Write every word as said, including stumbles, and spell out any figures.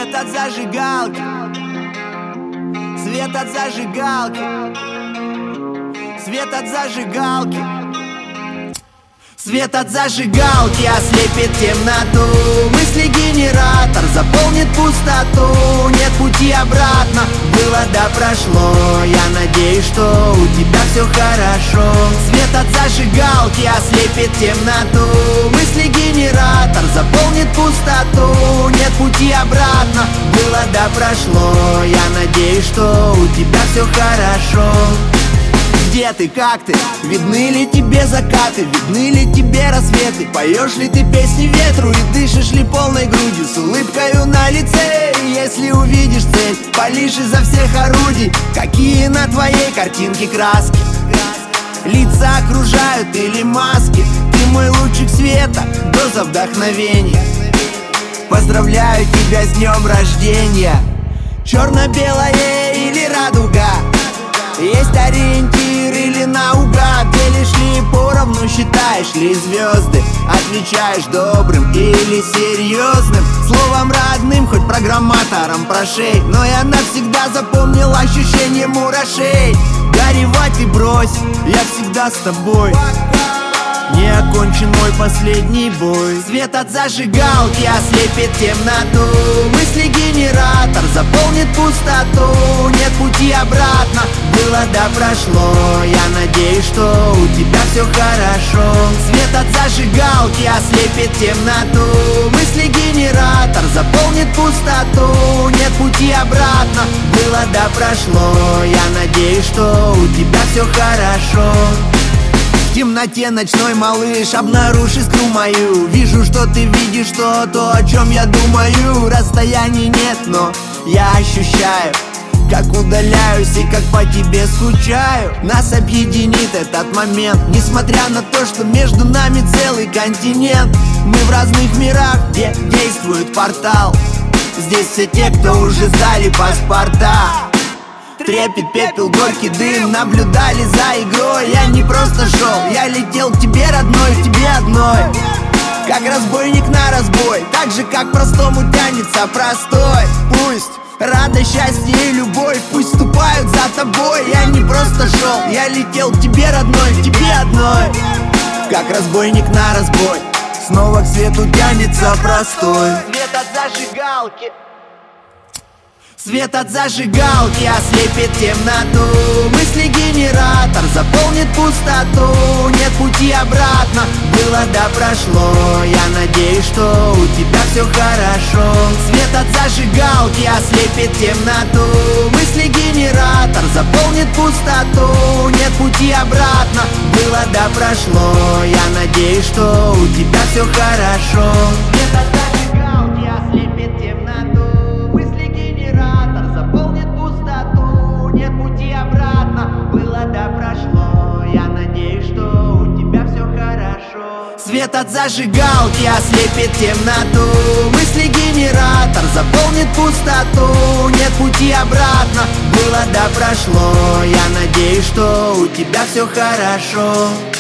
Свет от зажигалки, свет от зажигалки, свет от зажигалки. Свет от зажигалки ослепит темноту. Мысли генератор заполнит пустоту. Нет пути обратно, было да прошло. Я надеюсь, что у тебя все хорошо. Свет от зажигалки ослепит темноту. Мысли генератор заполнит пустоту. Нет пути обратно, было да прошло. Я надеюсь, что у тебя все хорошо. Где ты, как ты? Видны ли тебе закаты? Видны ли тебе рассветы? Поешь ли ты песни ветру и дышишь ли полной грудью с улыбкою на лице? И если увидишь цель, палишь изо всех орудий. Какие на твоей картинке краски? Лица окружают или маски? Ты мой лучик света, доза вдохновения. Поздравляю тебя с днем рождения. Черно-белое или радуга? Есть ориентир или наугад? Делишь ли поровну, считаешь ли звезды? Отличаешь добрым или серьезным? Словом родным, хоть программатором прошей. Но я навсегда запомнил ощущение мурашей. Горевать и брось, я всегда с тобой. Не окончен мой последний бой. Свет от зажигалки ослепит темноту. Мысли генератор заполнит пустоту. Нет пути обратно, было да прошло. Я надеюсь, что у тебя все хорошо. Свет от зажигалки ослепит темноту. Мысли генератор заполнит пустоту. Нет пути обратно, было да прошло. Я надеюсь, что у тебя все хорошо. В темноте ночной, малыш, обнаружь искру мою. Вижу, что ты видишь то, то, о чем я думаю. Расстояний нет, но я ощущаю, как удаляюсь и как по тебе скучаю. Нас объединит этот момент, несмотря на то, что между нами целый континент. Мы в разных мирах, где действует портал. Здесь все те, кто уже сдали паспорта. Трепет, пепел, горький дым, наблюдали за игрой. Я не просто шел, я летел к тебе, родной, к тебе одной. Как разбойник на разбой, так же, как простому тянется простой. Пусть радость, счастье и любовь, пусть ступают за тобой. Я не просто шел, я летел к тебе, родной, к тебе одной. Как разбойник на разбой, снова к свету тянется простой. Свет от зажигалки, свет от зажигалки ослепит темноту. Мысли генератор заполнит пустоту. Нет пути обратно, было да прошло. Я надеюсь, что у тебя все хорошо. Свет от зажигалки ослепит темноту. Мысли генератор заполнит пустоту. Нет пути обратно, было да прошло. Я надеюсь, что у тебя все хорошо. Свет от зажигалки ослепит темноту. Свет от зажигалки ослепит темноту. Мысли генератор заполнит пустоту. Нет пути обратно, было да прошло. Я надеюсь, что у тебя все хорошо.